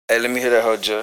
Hey, let me hear that hoe, Joe.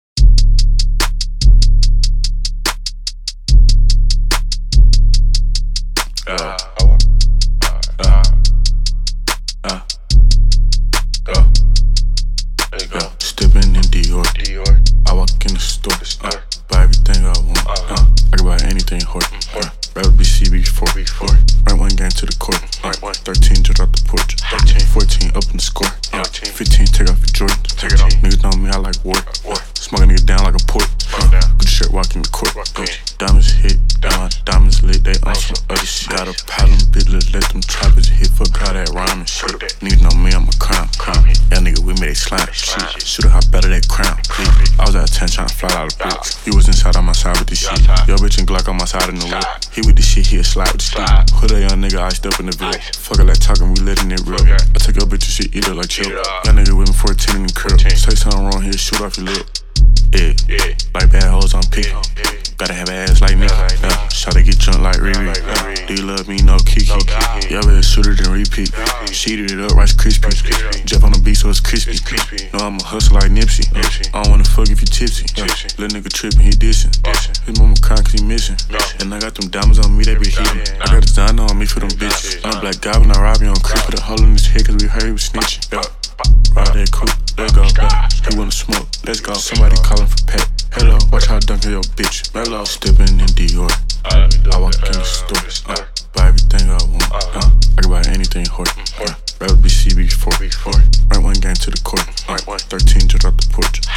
Stepping in Dior. I walk in the store. Buy everything I want. I can buy anything, whore. Rather be CB4. Right one game to the court. 13 jumped out the porch. 14 up in the score. 15 take off your Jordan. Niggas know me, I like war. Smoke a nigga down like a port. Good shirt, walk in the court. Diamonds hit, diamonds lit, they on some other shit. Got a problem, bitch, let them choppers hit. Fuck all that rhyming shit. Niggas know me, I'm a crime. Yeah, nigga, we made it slime. Shoulda hop out of that crown. I was out of 10 tryna fly out of bricks. He was inside on my side with the shit. Yo, bitch and Glock on my side in the whip. He with the shit, he a slide with the shit. Put a young nigga iced up in the village. Fuck all that talking, we letting it real. I take your bitch and shit, eat her like chill. Young nigga with me 14 in the curl. Say something wrong here, shoot off your lip. Yeah, like bad hoes on pick. Gotta have an ass like Nick. Shot to get drunk like Riri. Do you love me? No Kiki. Y'all better shoot it and repeat. Sheeted it up, Rice Krispie. Jump on the beat so it's crispy. No, I'm a hustler like Nipsey. I don't wanna fuck if you tipsy. Little nigga trippin', he dissing. His mama crying cause he missing. And I got them diamonds on me, they be hitting. I got designer on me for them bitches. I'm a black goblin, I rob you on crib. Put a hole in his head cause we heard he was snitching. Ride that coupe, let's go. He wanna smoke, let's go. Somebody calling for pet. Hello, watch how I dunk your bitch. Mellow, stepping in Dior. I walk in the store. Buy everything I want. I can buy anything, whore. Rather be CB4. Right one game to the court. 13 jumped out the porch.